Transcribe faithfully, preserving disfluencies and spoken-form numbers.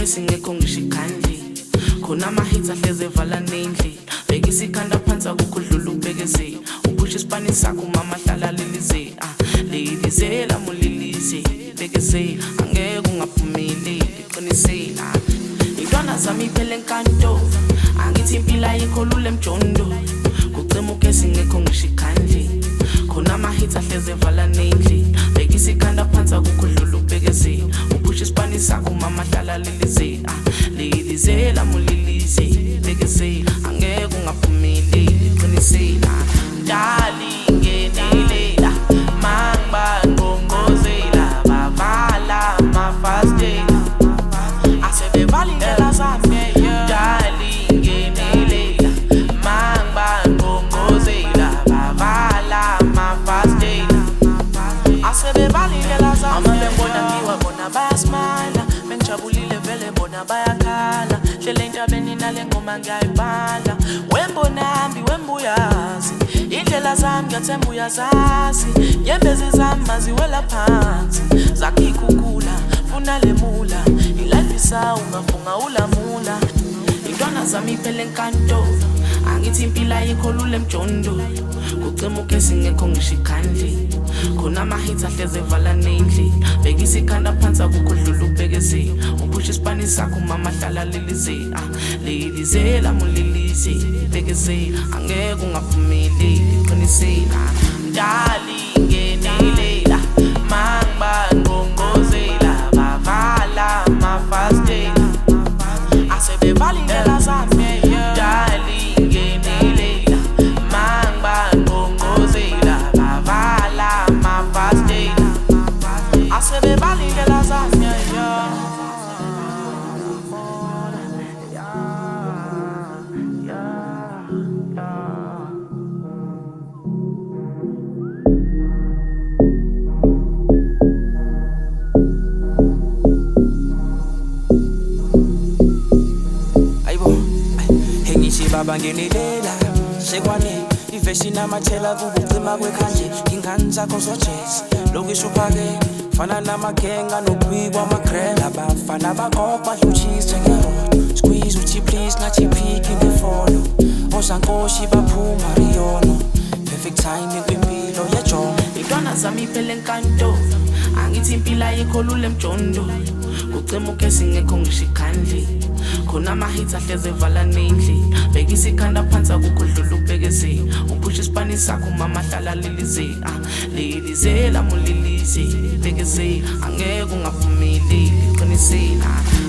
Kucemuke singekho ngisho ikhandli khona ama-hits ahleze evala nendli bheka isikhanda phansi akukudlula ubhekezela uphusha isipani sakho umama hlala lilize ah lilizela mulilize bekezela angeke ungaphumeleli qinisela intwana zami iphele enkanto angithi impilo ayikho lula emjondo kucemuke singekho ngisho ikhandli khona ama-hits ahleze evala nendli bheka isikhanda phansi akukudlula ubhekezela uphusha isipani sakho umama hlala lilize ah lilizela mulilize bekezela angeke ungaphumeleli qinisela dali ngenelela mangba ngongozela bavala mafastela asebevalindlela zami dali ngenelela mangba ngongozela bavala mafastela asebevalindlela zami amabembona ngiwabona bayasmile bengijabulile vele bona bayakhala hlele intabeni nale ngoma ngiyayibhala wembona hambi wembuyazi indlela zami ngiyathemba uyazazi nyembezi zami maziwela phansi zakhikukula funa lemula ilife isawu ngafunga ulamula intwana zami iphele enkanto angithi impilo ayikho lula emjondo kucemuke singekho ngisho ikhandli khona ama-hits ahleze evala nendli bheka isikhanda phansi akukudlula ubhekezela uphusha isipani sakho umama hlala lilize ah lilizela mulilize bekezela angeke ungaphumeleli qinisela dali ngenelela mangba ngongozela bavala mafastela asebevalindlela zami dali ngenelela mangba ngongozela bavala mafastela asebevalindlela zami baba ngenelela sekwane ivesi namathela kubucima kwekhanje ingane zakho zojesi lokisho phakeni fana namagenga nokubikwa amagrab abafana bakopa hluchis njengerot squeeze uthi please ngathi peek in the follow osankoshi baphuma riyono perfect timing kwimpilo yejomo intwana zami iphele enkanto angithi impilo ayikho lula emjondo kucemuke singekho ngisho ikhandli khona ama-hits ahleze evala nendli bheka isikhanda phansi akukudlula ubhekezela uphusha isipani sakho umama hlala lilize ah lilizela mulilize bekezela angeke ungaphumeleli qinisela